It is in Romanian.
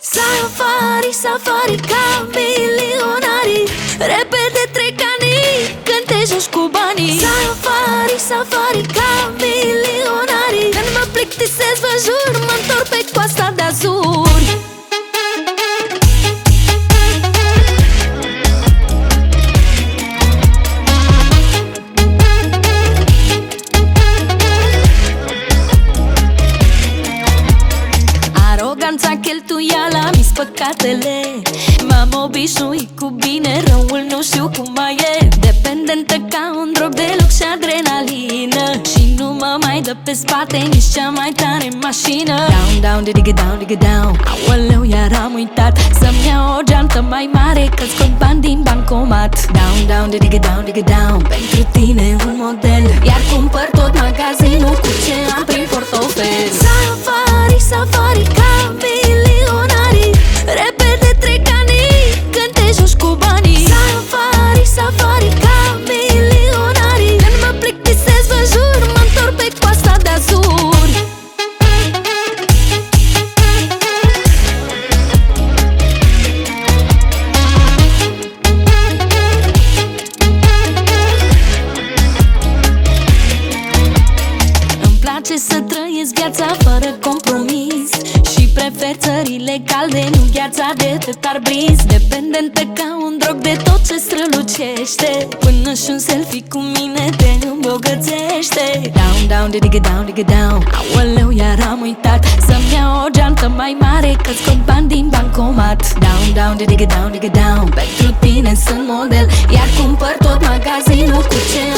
Safari, safari ca milionarii, repede trec ani când te joci cu banii. Safari, safari ca milionarii, când mă plictisesc, vă jur, mă-ntorc pe coasta de Azur. Aroganța, cheltuiala, mi-s păcatele. M-am obișnuit cu bine, răul nu știu cum mai e. Dependentă ca un drog de lux și adrenalină, și nu mă mai dă pe spate nici cea mai tare mașină. Down, down, digga down, digga down. Aoleu, iar am uitat să-mi iau o geantă mai mare, că scot bani din bancomat. Down, down, digga down, digga down. Pentru tine un model, iar cumpăr tot magazinul cu ce am prin portofel. Safari, safari ca milionarii, repede trec ani când te joci cu banii. Safari, safari ca milionarii, când mă plictisesc, vă jur, mă-ntorc pe coasta de Azur. Îmi place să trăiesc viața fără compromis și prefer țările calde, nu gheața de pe parbriz. Dependentă ca un drog de tot ce strălucește, până și un selfie cu mine te îmbogățește. Down, down, digga down, digga down. Aoleu, iar am uitat să-mi iau o geantă mai mare, că scot bani din bancomat. Down, down, digga down, digga down. Pentru tine sunt model, iar cumpăr tot magazinul cu ce